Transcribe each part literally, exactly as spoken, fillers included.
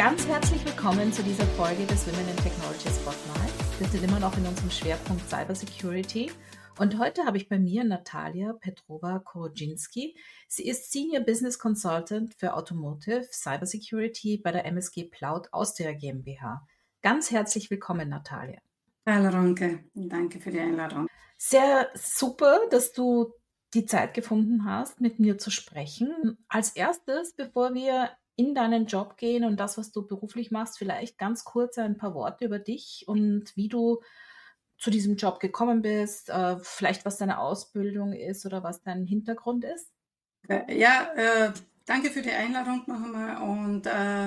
Ganz herzlich willkommen zu dieser Folge des Women in Technology Spotlight. Wir sind immer noch in unserem Schwerpunkt Cybersecurity und heute habe ich bei mir Natalia Petrova-Korodzinski. Sie ist Senior Business Consultant für Automotive Cybersecurity bei der M S G Cloud Austria GmbH. Ganz herzlich willkommen, Natalia. Hallo Ronke, danke für die Einladung. Sehr super, dass du die Zeit gefunden hast, mit mir zu sprechen. Als erstes, bevor wir in deinen Job gehen und das, was du beruflich machst, vielleicht ganz kurz ein paar Worte über dich und wie du zu diesem Job gekommen bist, äh, vielleicht was deine Ausbildung ist oder was dein Hintergrund ist. Ja, äh, danke für die Einladung noch einmal und äh,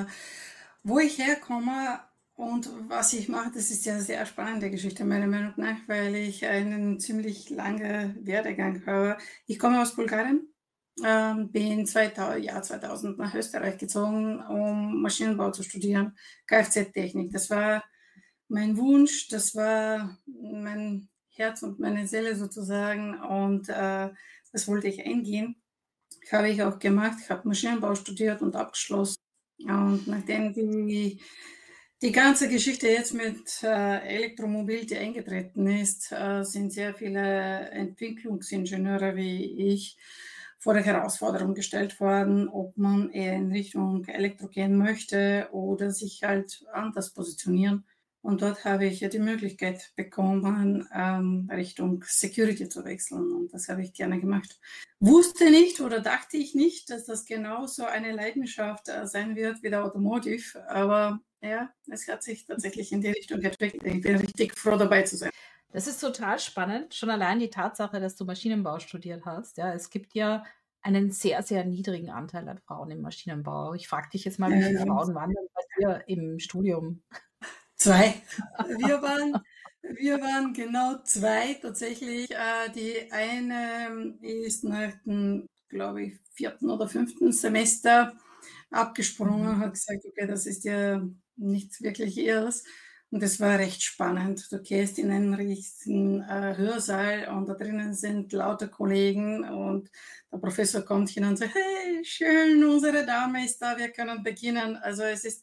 wo ich herkomme und was ich mache, das ist ja eine sehr spannende Geschichte meiner Meinung nach, weil ich einen ziemlich langen Werdegang habe. Ich komme aus Bulgarien, ähm, bin zweitausend, Jahr zweitausend nach Österreich gezogen, um Maschinenbau zu studieren, Kfz-Technik. Das war mein Wunsch, das war mein Herz und meine Seele sozusagen und äh, das wollte ich eingehen. Habe ich auch gemacht. Ich habe Maschinenbau studiert und abgeschlossen. Und nachdem die, die ganze Geschichte jetzt mit äh, Elektromobility eingetreten ist, äh, sind sehr viele Entwicklungsingenieure wie ich vor der Herausforderung gestellt worden, ob man eher in Richtung Elektro gehen möchte oder sich halt anders positionieren. Und dort habe ich ja die Möglichkeit bekommen, ähm, Richtung Security zu wechseln. Und das habe ich gerne gemacht. Wusste nicht oder dachte ich nicht, dass das genauso eine Leidenschaft äh, sein wird wie der Automotive. Aber ja, es hat sich tatsächlich in die Richtung entwickelt. Ich bin richtig froh, dabei zu sein. Das ist total spannend. Schon allein die Tatsache, dass du Maschinenbau studiert hast. Ja, es gibt ja einen sehr, sehr niedrigen Anteil an Frauen im Maschinenbau. Ich frage dich jetzt mal, wie viele Frauen waren denn bei dir im Studium? Zwei. Wir waren, wir waren genau zwei tatsächlich. Äh, die eine ist nach dem, glaube ich, vierten oder fünften Semester abgesprungen, Mhm. hat gesagt, okay, das ist ja nichts wirklich ihres. Und das war recht spannend. Du gehst in einen riesigen äh, Hörsaal und da drinnen sind lauter Kollegen und der Professor kommt hin und sagt, hey, schön, unsere Dame ist da, wir können beginnen. Also es ist,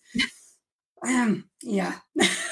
ähm, ja,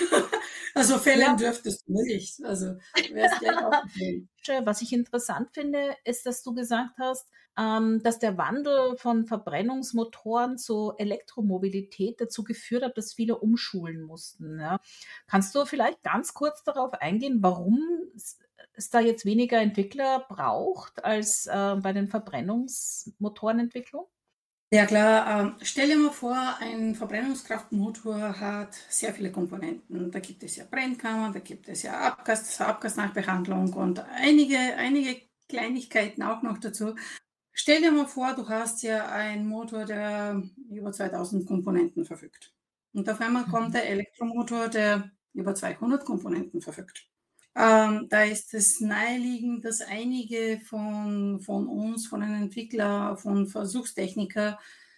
also fällen Ja, dürftest du nicht. Also wärst gleich aufgefallen. was ich interessant finde, ist, dass du gesagt hast, ähm, dass der Wandel von Verbrennungsmotoren zu Elektromobilität dazu geführt hat, dass viele umschulen mussten. Ja. Kannst du vielleicht ganz kurz darauf eingehen, warum es, es da jetzt weniger Entwickler braucht als äh, bei den Verbrennungsmotorenentwicklungen? Ja klar, ähm, stell dir mal vor, ein Verbrennungskraftmotor hat sehr viele Komponenten. Da gibt es ja Brennkammern, da gibt es ja Abgas, Abgasnachbehandlung und einige, einige Kleinigkeiten auch noch dazu. Stell dir mal vor, du hast ja einen Motor, der über zweitausend Komponenten verfügt. Und auf einmal kommt Mhm. der Elektromotor, der über zweihundert Komponenten verfügt. Ähm, da ist es naheliegend, dass einige von, von uns, von den Entwicklern, von Versuchstechniker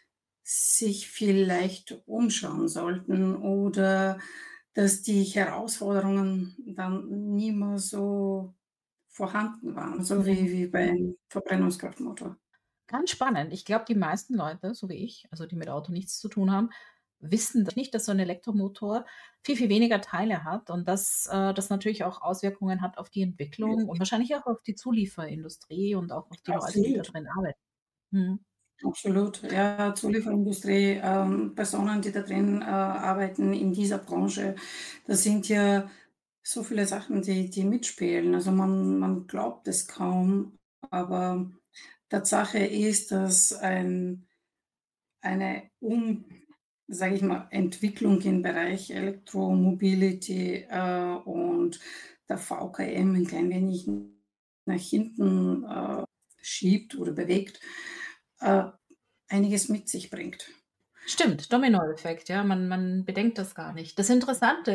sich vielleicht umschauen sollten oder dass die Herausforderungen dann nie mehr so vorhanden waren, so wie, wie beim Verbrennungskraftmotor. Ganz spannend. Ich glaube, die meisten Leute, so wie ich, also die mit Auto nichts zu tun haben, wissen das nicht, dass so ein Elektromotor viel, viel weniger Teile hat und dass äh, das natürlich auch Auswirkungen hat auf die Entwicklung und wahrscheinlich auch auf die Zulieferindustrie und auch auf die Leute, die da Absolut. drin arbeiten. Mhm. Absolut, ja, Zulieferindustrie, ähm, Personen, die da drin äh, arbeiten in dieser Branche, das sind ja so viele Sachen, die, die mitspielen. Also man, man glaubt es kaum, aber Tatsache ist, dass ein, eine um, sage ich mal, Entwicklung im Bereich Elektromobility äh, und der V K M ein klein wenig nach hinten äh, schiebt oder bewegt, äh, einiges mit sich bringt. Stimmt, Dominoeffekt, ja, man, man bedenkt das gar nicht. Das Interessante ist,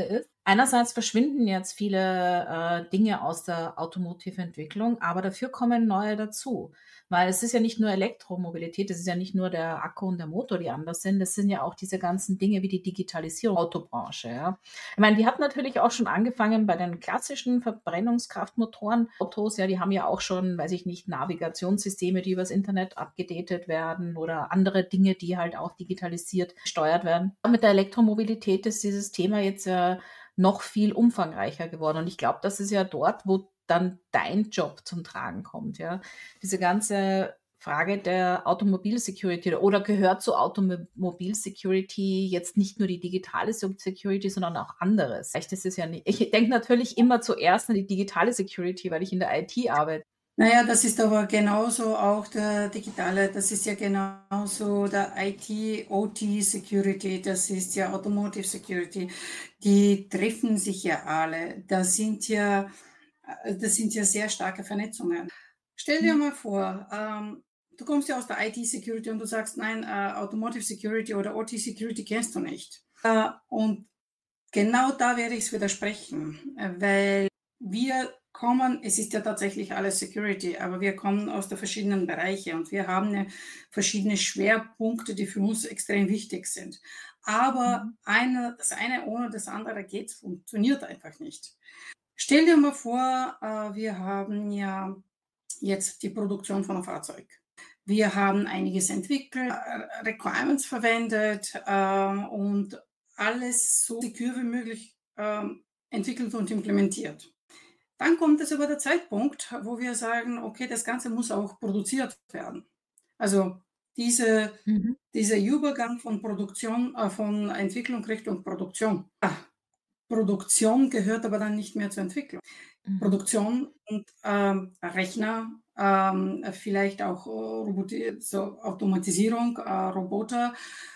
Einerseits verschwinden jetzt viele, äh, Dinge aus der Automotive-Entwicklung, aber dafür kommen neue dazu. Weil es ist ja nicht nur Elektromobilität, es ist ja nicht nur der Akku und der Motor, die anders sind. Es sind ja auch diese ganzen Dinge wie die Digitalisierung Autobranche, ja. Ich meine, die hat natürlich auch schon angefangen bei den klassischen Verbrennungskraftmotoren. Autos, ja, die haben ja auch schon, weiß ich nicht, Navigationssysteme, die übers Internet abgedatet werden oder andere Dinge, die halt auch digitalisiert gesteuert werden. Mit der Elektromobilität ist dieses Thema jetzt, äh, noch viel umfangreicher geworden. Und ich glaube, das ist ja dort, wo dann dein Job zum Tragen kommt, ja. Diese ganze Frage der Automobil-Security oder gehört zur Automobil-Security jetzt nicht nur die digitale Security, sondern auch anderes? Vielleicht ist es ja nicht. Ich denke natürlich immer zuerst an die digitale Security, weil ich in der I T arbeite. Naja, das ist aber genauso auch der digitale, das ist ja genauso der I T, O T Security, das ist ja Automotive Security. Die treffen sich ja alle. Das sind ja, äh, das sind ja sehr starke Vernetzungen. Stell dir Mhm. mal vor, ähm, du kommst ja aus der I T Security und du sagst, nein, äh, Automotive Security oder O T Security kennst du nicht. Äh, und genau da werde ich es widersprechen, äh, weil wir kommen, es ist ja tatsächlich alles Security, aber wir kommen aus der verschiedenen Bereiche und wir haben ja verschiedene Schwerpunkte, die für uns extrem wichtig sind. Aber Mhm. eine, das eine ohne das andere geht, funktioniert einfach nicht. Stell dir mal vor, äh, wir haben ja jetzt die Produktion von einem Fahrzeug. Wir haben einiges entwickelt, äh, Requirements verwendet äh, und alles so secure wie möglich ähm, entwickelt und implementiert. Dann kommt es aber der Zeitpunkt, wo wir sagen, okay, das Ganze muss auch produziert werden. Also diese, Mhm. dieser Übergang von Produktion, äh, von Entwicklung Richtung Produktion. Ah, Produktion gehört aber dann nicht mehr zur Entwicklung. Mhm. Produktion und ähm, Rechner, ähm, vielleicht auch äh, Roboti so Automatisierung, äh, Roboter,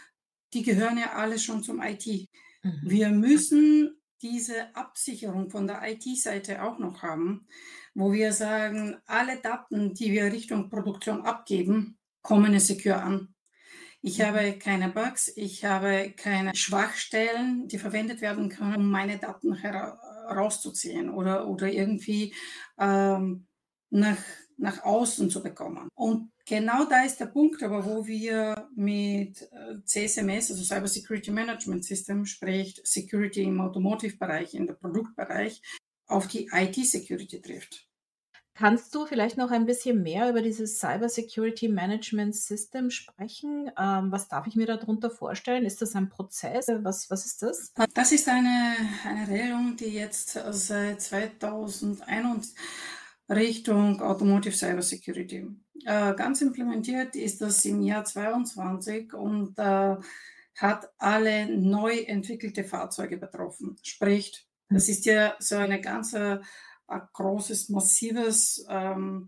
die gehören ja alle schon zum I T. Mhm. Wir müssen diese Absicherung von der I T-Seite auch noch haben, wo wir sagen, alle Daten, die wir Richtung Produktion abgeben, kommen secure an. Ich Mhm. habe keine Bugs, ich habe keine Schwachstellen, die verwendet werden können, um meine Daten hera rauszuziehen oder, oder irgendwie ähm, nach, nach außen zu bekommen. Und genau da ist der Punkt, aber wo wir mit äh, C S M S, also Cyber Security Management System, sprich Security im Automotive-Bereich, in der Produktbereich, auf die I T-Security trifft. Kannst du vielleicht noch ein bisschen mehr über dieses Cyber Security Management System sprechen? Ähm, was darf ich mir darunter vorstellen? Ist das ein Prozess? Was, was ist das? Das ist eine, eine Regelung, die jetzt seit zweitausendeinundzwanzig Richtung Automotive Cyber Security. Äh, ganz implementiert ist das im Jahr zweiundzwanzig und äh, hat alle neu entwickelte Fahrzeuge betroffen. Sprich, das ist ja so eine ganze äh, großes, massives ähm,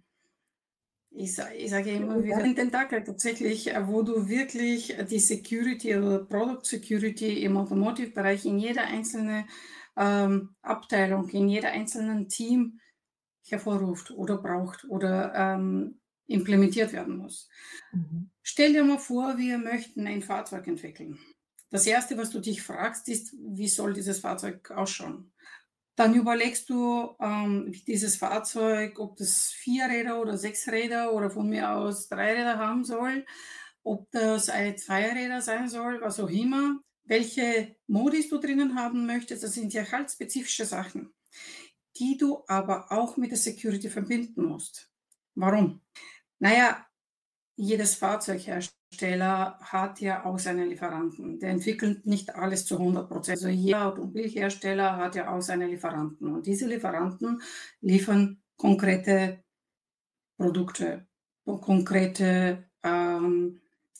ich, sa ich sage immer wieder, den Tentakel tatsächlich, äh, wo du wirklich die Security oder Product Security im Automotive-Bereich in jeder einzelnen ähm, Abteilung, in jeder einzelnen Team hervorruft oder braucht oder ähm, implementiert werden muss. Mhm. Stell dir mal vor, wir möchten ein Fahrzeug entwickeln. Das Erste, was du dich fragst, ist, wie soll dieses Fahrzeug ausschauen? Dann überlegst du, ähm, wie dieses Fahrzeug, ob das vier Räder oder sechs Räder oder von mir aus drei Räder haben soll, ob das ein Zweiräder sein soll, was auch immer, welche Modis du drinnen haben möchtest. Das sind ja halt spezifische Sachen, die du aber auch mit der Security verbinden musst. Warum? Naja, jedes Fahrzeughersteller hat ja auch seine Lieferanten. Der entwickelt nicht alles zu hundert Prozent. Also jeder Automobilhersteller hat ja auch seine Lieferanten. Und diese Lieferanten liefern konkrete Produkte, konkrete ähm,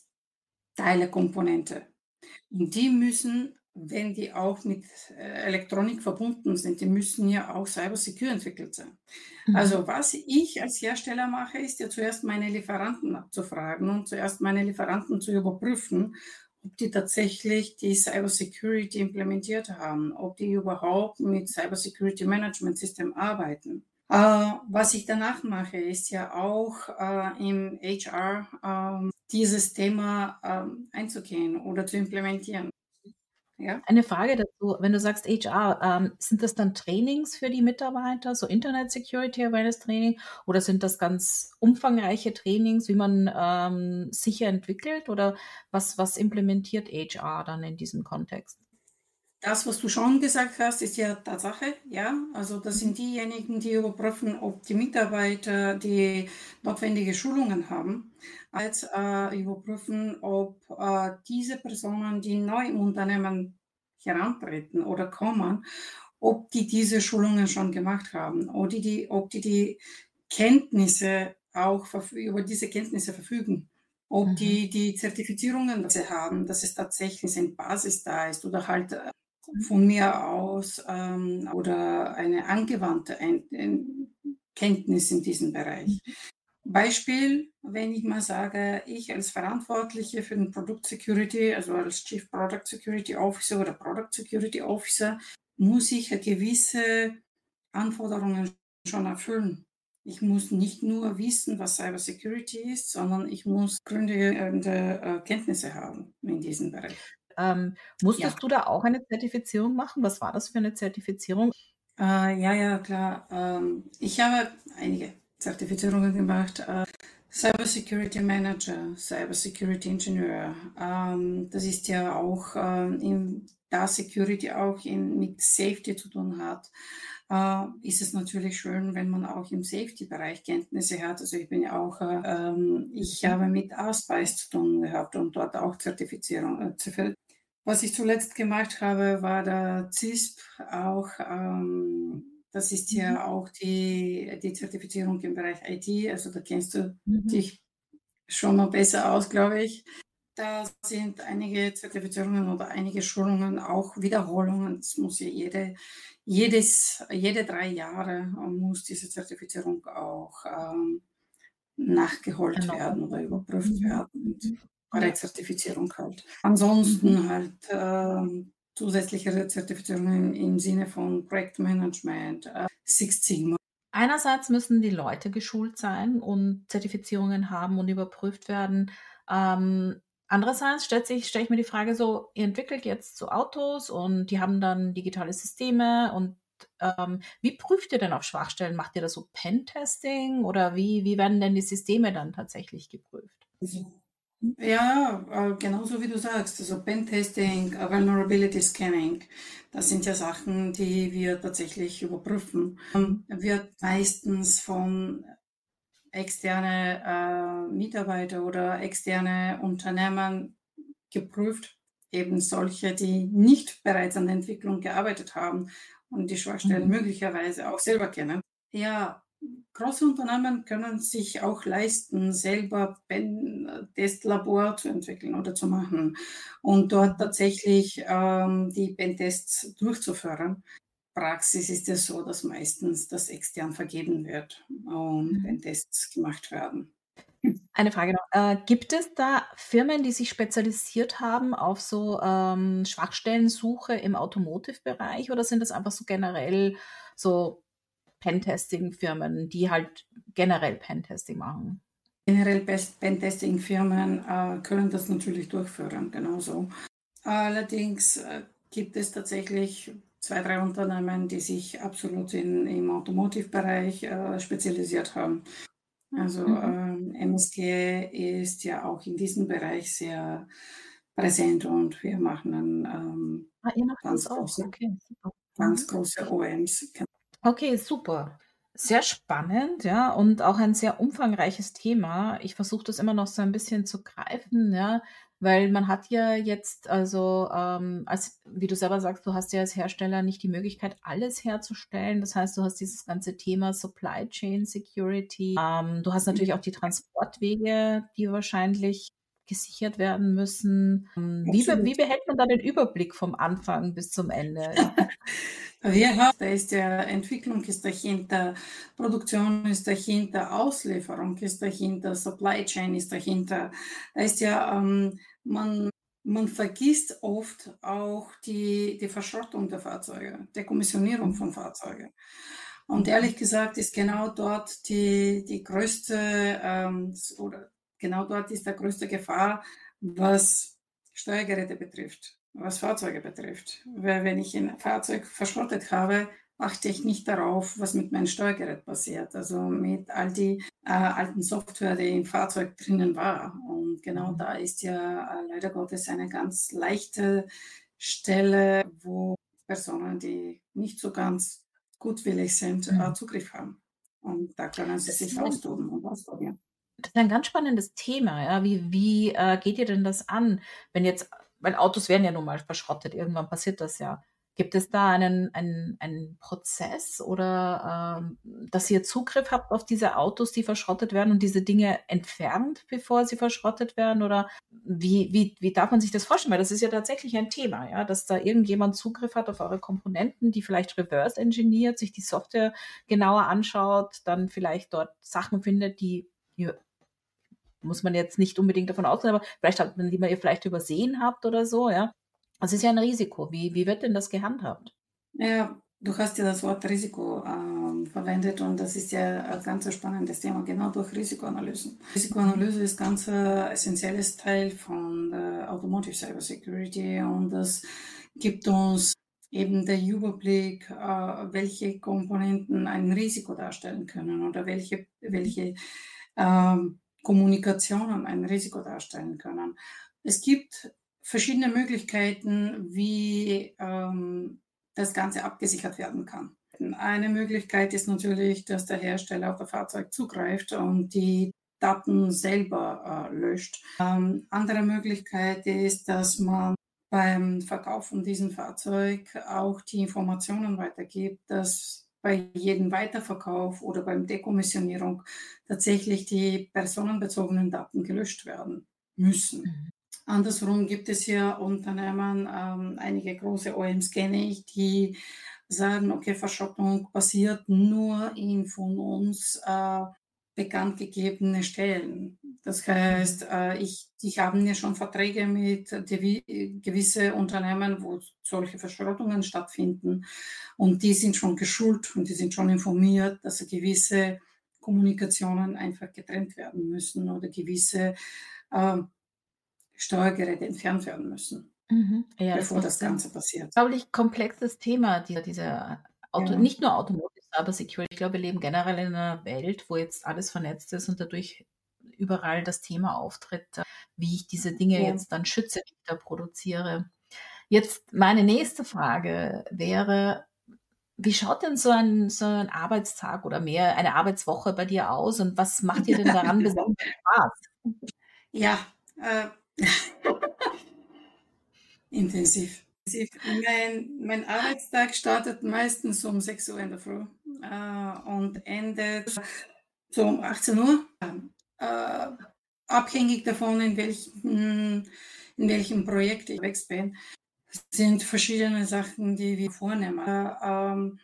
Teile, Komponente. Und die müssen, wenn die auch mit äh, Elektronik verbunden sind, die müssen ja auch cyber secure entwickelt sein. Mhm. Also was ich als Hersteller mache, ist ja zuerst meine Lieferanten abzufragen und zuerst meine Lieferanten zu überprüfen, ob die tatsächlich die Cyber Security implementiert haben, ob die überhaupt mit Cyber Security Management System arbeiten. Äh, was ich danach mache, ist ja auch äh, im H R ähm, dieses Thema ähm, einzugehen oder zu implementieren. Ja. Eine Frage dazu, wenn du sagst H R, ähm, sind das dann Trainings für die Mitarbeiter, so Internet Security Awareness Training oder sind das ganz umfangreiche Trainings, wie man, ähm, sicher entwickelt oder was was implementiert H R dann in diesem Kontext? Das, was du schon gesagt hast, ist ja Tatsache, ja. Also das Mhm. sind diejenigen, die überprüfen, ob die Mitarbeiter die notwendige Schulungen haben, als äh, überprüfen, ob äh, diese Personen, die neu im Unternehmen herantreten oder kommen, ob die diese Schulungen schon gemacht haben oder die, die, ob die die Kenntnisse auch verfü- über diese Kenntnisse verfügen. Ob Mhm. die die Zertifizierungen, die sie haben, dass es tatsächlich eine Basis da ist oder halt äh, Mhm. von mir aus ähm, oder eine angewandte ein, ein Kenntnis in diesem Bereich. Mhm. Beispiel, wenn ich mal sage, ich als Verantwortliche für den Product Security, also als Chief Product Security Officer oder Product Security Officer, muss ich gewisse Anforderungen schon erfüllen. Ich muss nicht nur wissen, was Cyber Security ist, sondern ich muss gründliche äh, Kenntnisse haben in diesem Bereich. Ähm, Ja. musstest du da auch eine Zertifizierung machen? Was war das für eine Zertifizierung? Äh, ja, ja, klar. Ähm, ich habe einige Zertifizierungen gemacht. Äh, Cyber Security Manager, Cyber Security Ingenieur. Ähm, das ist ja auch, ähm, in, da Security auch in, mit Safety zu tun hat, äh, ist es natürlich schön, wenn man auch im Safety-Bereich Kenntnisse hat. Also ich bin ja auch, äh, ähm, ich Mhm. habe mit A-Spice zu tun gehabt und dort auch Zertifizierung, äh, was ich zuletzt gemacht habe, war der C I S P auch. Ähm, das ist Mhm. ja auch die, die Zertifizierung im Bereich I T. Also da kennst du Mhm. dich schon mal besser aus, glaube ich. Da sind einige Zertifizierungen oder einige Schulungen, auch Wiederholungen. Das muss ja jede, jedes, jede drei Jahre muss diese Zertifizierung auch ähm, nachgeholt Erneuert werden oder werden. überprüft Mhm. werden. Und Mhm. Ja. Rezertifizierung halt. Mhm. Ansonsten halt ähm, zusätzliche Rezertifizierungen im Sinne von Projektmanagement, äh, Six Sigma. Einerseits müssen die Leute geschult sein und Zertifizierungen haben und überprüft werden. Ähm, andererseits stellt sich stelle ich mir die Frage so, ihr entwickelt jetzt so Autos und die haben dann digitale Systeme und, ähm, wie prüft ihr denn auf Schwachstellen? Macht ihr da so Pentesting oder wie wie werden denn die Systeme dann tatsächlich geprüft? Ja, äh, genauso wie du sagst, also Pentesting, äh, Vulnerability Scanning, das sind ja Sachen, die wir tatsächlich überprüfen. Ähm, wird meistens von externe äh, Mitarbeiter oder externe Unternehmen geprüft, eben solche, die nicht bereits an der Entwicklung gearbeitet haben und die Schwachstellen Mhm. möglicherweise auch selber kennen. Ja, große Unternehmen können sich auch leisten, selber Pen-Test-Labor zu entwickeln oder zu machen und dort Mhm. tatsächlich ähm, die Pentests durchzuführen. Praxis ist es so, dass meistens das extern vergeben wird und Mhm. Pentests gemacht werden. Eine Frage noch. Äh, gibt es da Firmen, die sich spezialisiert haben auf so, ähm, Schwachstellensuche im Automotive-Bereich oder sind das einfach so generell so Pentesting-Firmen, die halt generell Pentesting machen? Generell Best Pentesting-Firmen äh, können das natürlich durchführen, genauso. Allerdings äh, gibt es tatsächlich zwei, drei Unternehmen, die sich absolut in, im Automotive-Bereich äh, spezialisiert haben. Also Mhm. ähm, M S G ist ja auch in diesem Bereich sehr präsent und wir machen dann ähm, Ah, ihr macht das ganz auch. große, Okay, super. ganz Mhm. große O E Ms. Okay, super. Sehr spannend, ja, und auch ein sehr umfangreiches Thema. Ich versuche das immer noch so ein bisschen zu greifen, ja, weil man hat ja jetzt also, ähm, als wie du selber sagst, du hast ja als Hersteller nicht die Möglichkeit, alles herzustellen. Das heißt, du hast dieses ganze Thema Supply Chain Security. Ähm, du hast natürlich auch die Transportwege, die wahrscheinlich gesichert werden müssen. Hm, wie be Absolut. wie behält man da den Überblick vom Anfang bis zum Ende? Wir haben, da ist ja Entwicklung ist dahinter, Produktion ist dahinter, Auslieferung ist dahinter, Supply Chain ist dahinter. Da ist ja, ähm, man, man vergisst oft auch die, die Verschrottung der Fahrzeuge, der Kommissionierung Mhm, von Fahrzeugen. Und mhm, ehrlich gesagt ist genau dort die, die größte, ähm, oder genau dort ist der größte Gefahr, was Steuergeräte betrifft. was Fahrzeuge betrifft. Weil wenn ich ein Fahrzeug verschrottet habe, achte ich nicht darauf, was mit meinem Steuergerät passiert. Also mit all die äh, alten Software, die im Fahrzeug drinnen war. Und genau Mhm. da ist ja äh, leider Gottes eine ganz leichte Stelle, wo Personen, die nicht so ganz gutwillig sind, äh, Mhm. Zugriff haben. Und da können sie Das sich ist ein austoben und ausprobieren. das ist ein ganz spannendes Thema, ja. Wie wie, äh, geht ihr denn das an, wenn jetzt weil Autos werden ja nun mal verschrottet, irgendwann passiert das ja. Gibt es da einen einen einen Prozess oder, ähm, dass ihr Zugriff habt auf diese Autos, die verschrottet werden und diese Dinge entfernt, bevor sie verschrottet werden? Oder wie wie wie darf man sich das vorstellen? Weil das ist ja tatsächlich ein Thema, ja, dass da irgendjemand Zugriff hat auf eure Komponenten, die vielleicht reverse engineert, sich die Software genauer anschaut, dann vielleicht dort Sachen findet, die ihr muss man jetzt nicht unbedingt davon ausgehen, aber vielleicht hat man die mal ihr vielleicht übersehen habt oder so, ja. Das ist ja ein Risiko. Wie wie wird denn das gehandhabt? Ja, du hast ja das Wort Risiko ähm, verwendet und das ist ja ein ganz spannendes Thema, genau durch Risikoanalysen. Mhm. Risikoanalyse ist ganz äh, essentielles Teil von der Automotive Cybersecurity und das gibt uns eben den Überblick, äh, welche Komponenten ein Risiko darstellen können oder welche, Mhm. welche ähm, Kommunikationen ein Risiko darstellen können. Es gibt verschiedene Möglichkeiten, wie ähm, das Ganze abgesichert werden kann. Eine Möglichkeit ist natürlich, dass der Hersteller auf das Fahrzeug zugreift und die Daten selber äh, löscht. Ähm, andere Möglichkeit ist, dass man beim Verkauf von diesem Fahrzeug auch die Informationen weitergibt, dass bei jedem Weiterverkauf oder beim Dekommissionierung tatsächlich die personenbezogenen Daten gelöscht werden müssen. Mhm. Andersrum gibt es ja Unternehmen, ähm, einige große O E Ms kenne ich, die sagen, okay, Verschrottung passiert nur in von uns äh, bekannt gegebene Stellen. Das Mhm. heißt, äh, ich, die haben ja schon Verträge mit die, gewisse Unternehmen, wo solche Verschrottungen stattfinden und die sind schon geschult und die sind schon informiert, dass gewisse Kommunikationen einfach getrennt werden müssen oder gewisse äh, Steuergeräte entfernt werden müssen, Mhm. Ja, das bevor macht das Sinn. Ganze passiert. Unglaublich komplexes Thema, dieser dieser Auto Ja, nicht nur Automotive Cybersecurity. Ich glaube, wir leben generell in einer Welt, wo jetzt alles vernetzt ist und dadurch überall das Thema auftritt, äh, wie ich diese Dinge ja. jetzt dann schütze, die ich da produziere. Jetzt meine nächste Frage wäre: Wie schaut denn so ein so ein Arbeitstag oder mehr eine Arbeitswoche bei dir aus und was macht dir denn daran besonders Spaß? Ja, äh, intensiv. Mein, mein Arbeitstag startet meistens um sechs Uhr in der Früh äh, und endet so um achtzehn Uhr. Äh, abhängig davon, in welchem, in welchem Projekt ich weg bin, sind verschiedene Sachen, die wir vornehmen. Äh, ähm,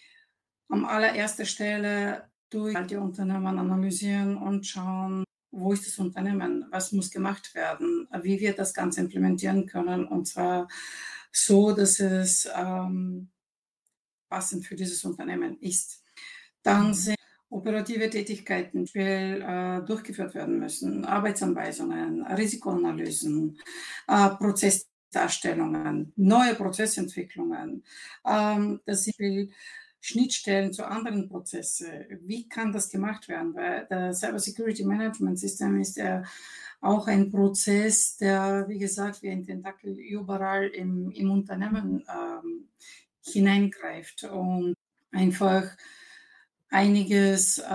Am allererster Stelle durch die Unternehmen analysieren und schauen, wo ist das Unternehmen, was muss gemacht werden, wie wir das Ganze implementieren können und zwar so, dass es ähm, passend für dieses Unternehmen ist. Dann Mhm. sind operative Tätigkeiten die äh, durchgeführt werden müssen, Arbeitsanweisungen, Risikoanalysen, äh, Prozessdarstellungen, neue Prozessentwicklungen. Ähm, das sind Schnittstellen zu anderen Prozessen. Wie kann das gemacht werden? Weil der Cyber Security Management System ist ja auch ein Prozess, der, wie gesagt, wie ein Tentakel überall im, im Unternehmen ähm, hineingreift und einfach einiges äh,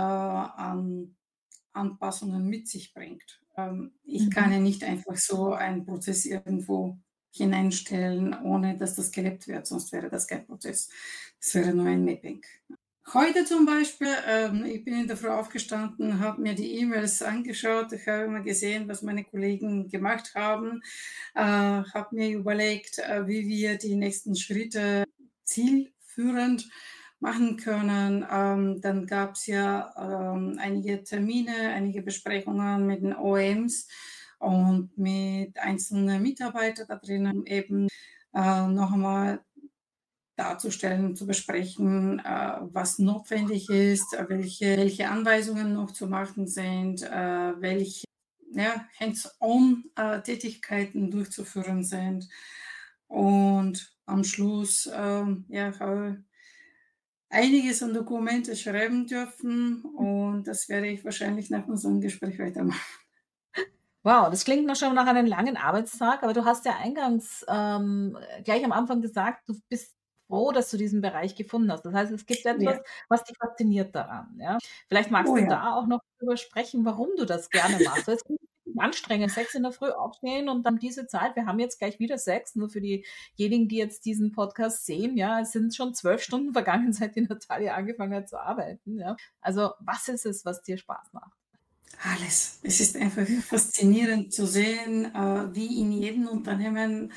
an Anpassungen mit sich bringt. Ähm, ich kann Mhm. ja nicht einfach so einen Prozess irgendwo hineinstellen, ohne dass das gelebt wird, sonst wäre das kein Prozess. Das wäre nur ein Mapping. Heute zum Beispiel, ähm, ich bin in der Früh aufgestanden, habe mir die E-Mails angeschaut, ich habe immer gesehen, was meine Kollegen gemacht haben, äh, habe mir überlegt, äh, wie wir die nächsten Schritte zielführend machen können. Ähm, dann gab es ja ähm, einige Termine, einige Besprechungen mit den O E Ms und mit einzelnen Mitarbeitern da drinnen eben äh, noch einmal darzustellen, zu besprechen, äh, was notwendig ist, äh, welche, welche Anweisungen noch zu machen sind, äh, welche ja, Hands-on-Tätigkeiten durchzuführen sind. Und am Schluss, ähm, ja, habe einiges an Dokumente schreiben dürfen und das werde ich wahrscheinlich nach unserem Gespräch weitermachen. Wow, das klingt noch schon nach einem langen Arbeitstag, aber du hast ja eingangs, ähm, gleich am Anfang gesagt, du bist froh, dass du diesen Bereich gefunden hast. Das heißt, es gibt etwas, Ja. was dich fasziniert daran, ja? Vielleicht magst Oh du ja. da auch noch drüber sprechen, warum du das gerne machst. Weil es klingt anstrengend, sechs in der Früh aufstehen und dann diese Zeit, wir haben jetzt gleich wieder sechs, nur für diejenigen, die jetzt diesen Podcast sehen, ja, es sind schon zwölf Stunden vergangen, seit die Natalia angefangen hat zu arbeiten, ja? Also, was ist es, was dir Spaß macht? Alles. Es ist einfach faszinierend zu sehen, äh, wie in jedem Unternehmen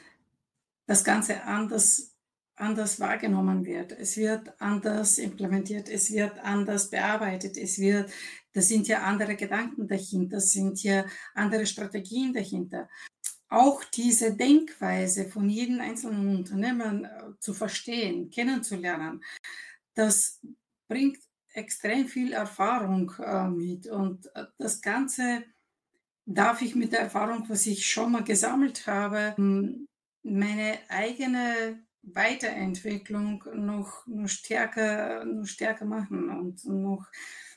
das Ganze anders anders wahrgenommen wird. Es wird anders implementiert, es wird anders bearbeitet, es wird das sind ja andere Gedanken dahinter, das sind ja andere Strategien dahinter. Auch diese Denkweise von jedem einzelnen Unternehmen, äh, zu verstehen, kennenzulernen, das bringt extrem viel Erfahrung, äh, mit und, äh, das Ganze darf ich mit der Erfahrung, was ich schon mal gesammelt habe, hm, meine eigene Weiterentwicklung noch noch stärker noch stärker machen und noch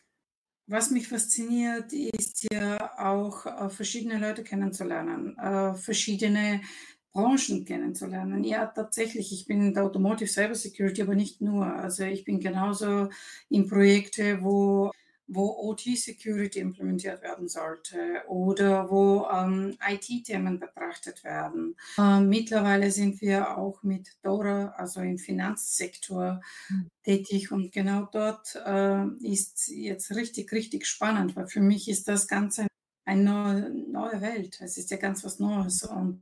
was mich fasziniert, ist ja auch, äh, verschiedene Leute kennenzulernen, äh, verschiedene Branchen kennenzulernen. Ja, tatsächlich, ich bin in der Automotive Cyber Security, aber nicht nur. Also, ich bin genauso in Projekte, wo wo O T-Security implementiert werden sollte oder wo, ähm, I T-Themen betrachtet werden. Ähm, mittlerweile sind wir auch mit DORA, also im Finanzsektor, Mhm. tätig und genau dort, äh, ist jetzt richtig, richtig spannend, weil für mich ist das Ganze eine neue neue Welt. Es ist ja ganz was Neues und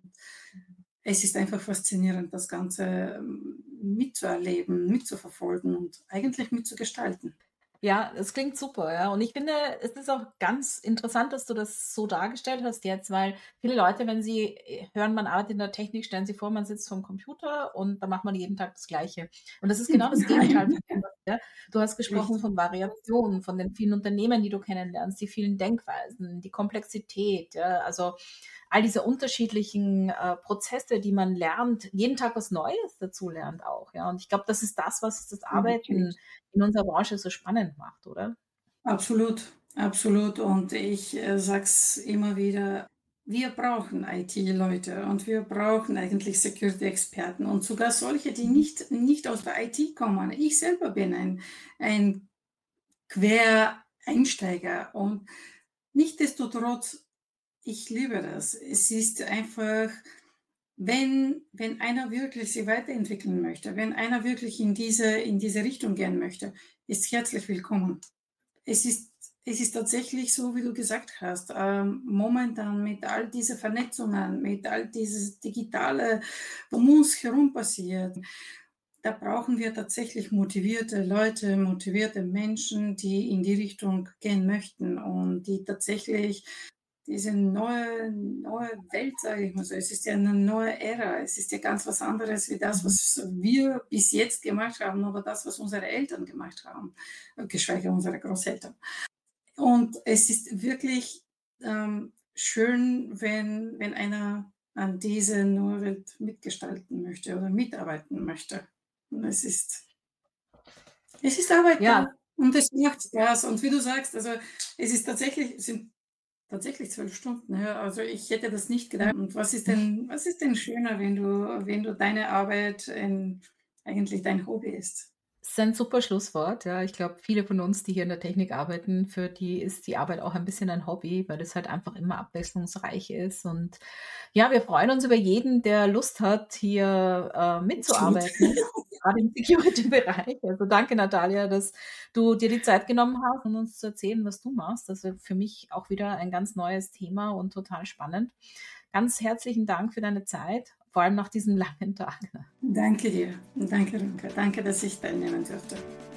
es ist einfach faszinierend, das Ganze, ähm, mitzuerleben, mitzuverfolgen und eigentlich mitzugestalten. Ja, es klingt super, ja. Und ich finde, es ist auch ganz interessant, dass du das so dargestellt hast jetzt, weil viele Leute, wenn sie äh, hören, man arbeitet in der Technik, stellen sich vor, man sitzt vorm Computer und da macht man jeden Tag das Gleiche. Und das ist genau das Gegenteil von dem, was ja. Du hast gesprochen Richtig, von Variationen, von den vielen Unternehmen, die du kennenlernst, die vielen Denkweisen, die Komplexität, ja. Also all diese unterschiedlichen äh, Prozesse, die man lernt, jeden Tag was Neues dazu lernt auch, ja. Und ich glaube, das ist das, was das Arbeiten natürlich. in unserer Branche so spannend macht, oder? Absolut, absolut. Und ich, äh, sage es immer wieder, wir brauchen I T-Leute und wir brauchen eigentlich Security-Experten und sogar solche, die Mhm. nicht nicht aus der I T kommen. Ich selber bin ein ein Quereinsteiger und nichtsdestotrotz, ich liebe das. Es ist einfach, wenn wenn einer wirklich sich weiterentwickeln möchte, wenn einer wirklich in diese in diese Richtung gehen möchte, ist herzlich willkommen. Es ist es ist tatsächlich so, wie du gesagt hast, ähm, momentan mit all diese Vernetzungen, mit all dieses Digitale, um uns herum passiert, da brauchen wir tatsächlich motivierte Leute, motivierte Menschen, die in die Richtung gehen möchten und die tatsächlich diese neue neue Welt, sage ich mal so, es ist ja eine neue Ära. Es ist ja ganz was anderes wie das, Mhm. was wir bis jetzt gemacht haben oder das, was unsere Eltern gemacht haben, äh, geschweige unsere Großeltern. Und es ist wirklich, ähm, schön, wenn wenn einer an diese neue Welt mitgestalten möchte oder mitarbeiten möchte. Und es ist es ist Arbeit Ja, da und es macht Spaß. Und wie du sagst, also, es ist tatsächlich es sind tatsächlich zwölf Stunden, ja. Also, ich hätte das nicht gedacht. Und was ist denn was ist denn schöner, wenn du wenn du deine Arbeit in eigentlich dein Hobby ist? das ist ein super Schlusswort. Ja, ich glaube, viele von uns, die hier in der Technik arbeiten, für die ist die Arbeit auch ein bisschen ein Hobby, weil es halt einfach immer abwechslungsreich ist. Und ja, wir freuen uns über jeden, der Lust hat, hier äh, Absolut. mitzuarbeiten, gerade im Security-Bereich. Also danke, Natalia, dass du dir die Zeit genommen hast, um uns zu erzählen, was du machst. Das ist für mich auch wieder ein ganz neues Thema und total spannend. Ganz herzlichen Dank für deine Zeit, vor allem nach diesem langen Tag. Danke dir. Danke, Ronka. Danke, dass ich teilnehmen durfte.